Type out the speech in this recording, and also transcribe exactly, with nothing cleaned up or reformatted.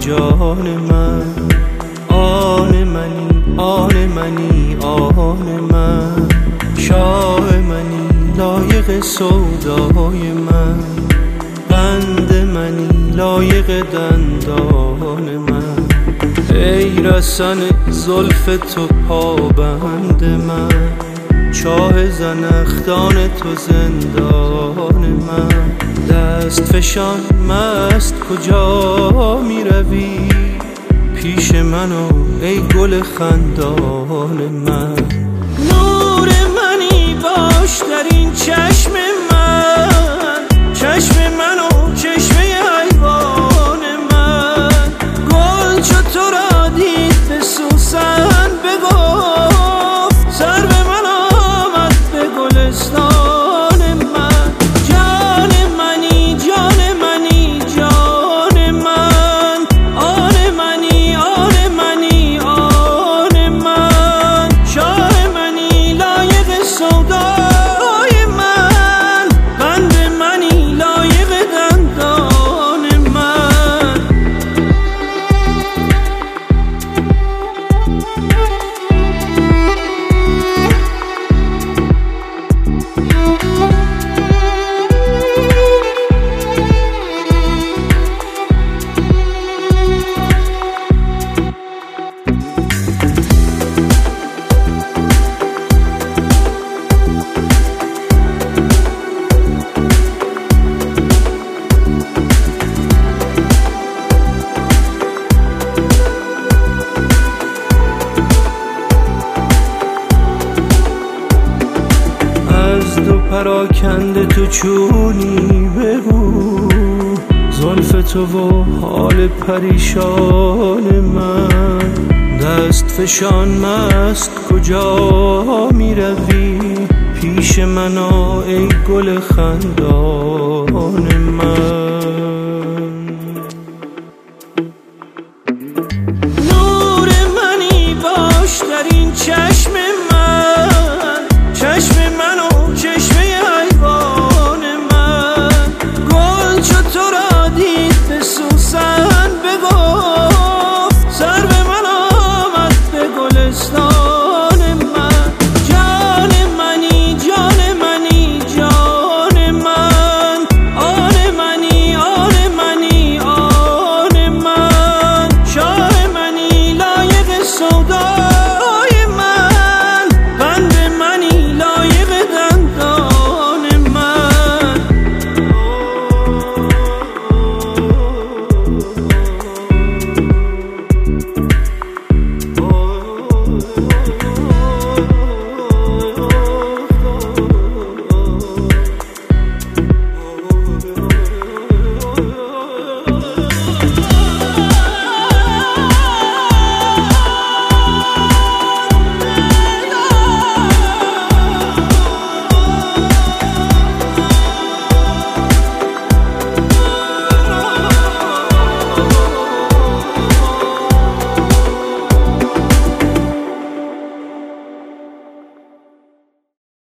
جان من، آن منی آن منی آن من، شاه منی لایق سودای من، بند منی لایق دندان من، ای رسن زلف تو پابند من، چاه زنخدان تو زندان من، دست فشان مست کجا می روی پیش منو ای گل خندان من، نور منی باش در این چشم من، چشم منو چشمه حیوان من، گل چو تو را دید به سوسن بگفت سر به من آمد به گلستان من، جان منی جان منی جان من، آن منی آن منی آن من، شاه منی لایق سودای من، بند منی لایق دندان من. از دو پراکنده تو چونی بگو، زلف تو و حال پریشان من، دست فشان مست کجا می روی پیش من ای گل خندان من.